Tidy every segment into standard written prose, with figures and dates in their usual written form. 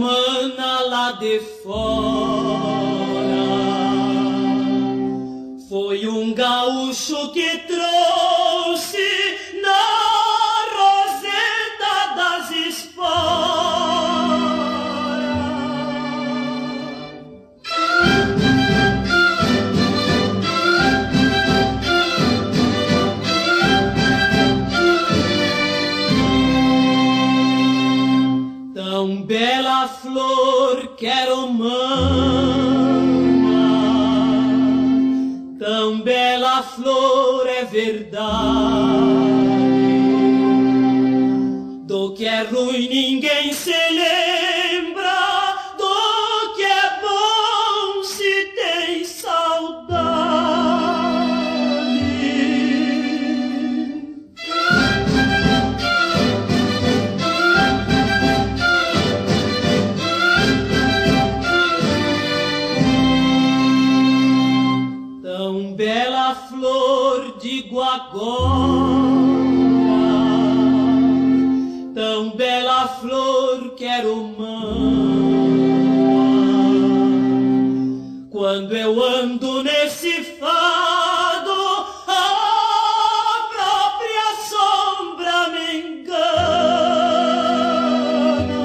mana lá de fora. Foi um gaúcho que trouxe na roseta das esporas. Tão bela flor quero mana, tão bela flor é verdade. Do que é ruim ninguém se lembra, do que é bom se tem saudade. Tão bela flor digo agora, tão bela flor quero mana. Quando eu ando nesse fado, a própria sombra me engana.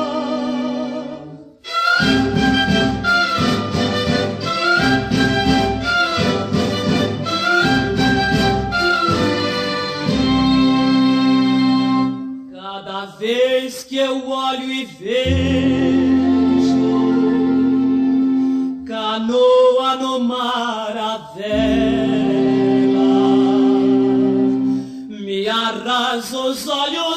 Cada vez que eu olho e vejo canoa no mar à vela, me arraso os olhos